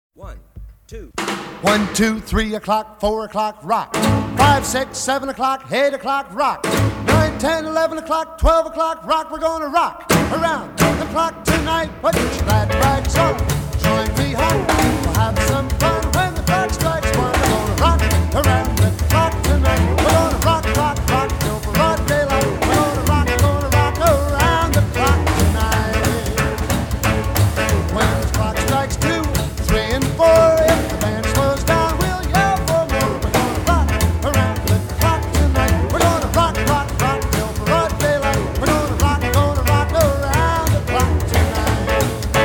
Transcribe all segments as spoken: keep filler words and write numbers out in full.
One, two. One, two, three o'clock, four o'clock, rock. Five, six, seven o'clock, eight o'clock, rock. Nine, ten, eleven o'clock, twelve o'clock, rock. We're gonna rock around the clock tonight. Put your glad rags on, join me home. We'll have some fun when the clock strikes one. We're gonna rock around the clock tonight. We're gonna rock, rock, rock till broad daylight. We're gonna rock, gonna rock around the clock tonight. When the clock strikes two, three and four, if the band slows down, we'll yell for more. We're gonna rock around the clock tonight. We're gonna rock, rock, rock till broad daylight. We're gonna rock, gonna rock around the clock tonight.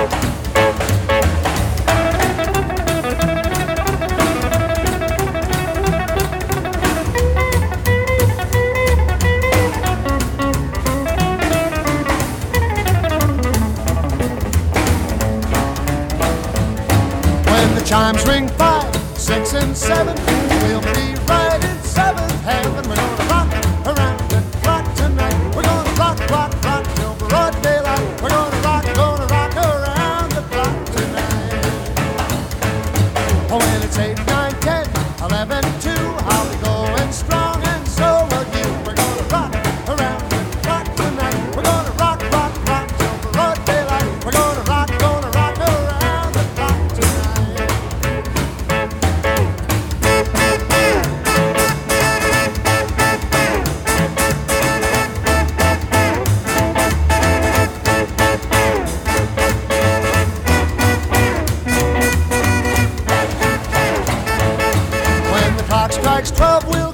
When the chimes ring five, six, and seven, we'll be right in seventh heaven. We're gonna rock around the clock tonight. We're gonna rock, rock, rock till broad daylight. We're gonna rock, gonna rock around the clock tonight. Oh, when it's eight, nine, ten, eleven, two, I'll be going strong, and so will you. We're gonna rock around the clock tonight. We're gonna rock, rock, rock till broad daylight. We're gonna rock, gonna rock around the clock tonight. When the clock strikes twelve, we'll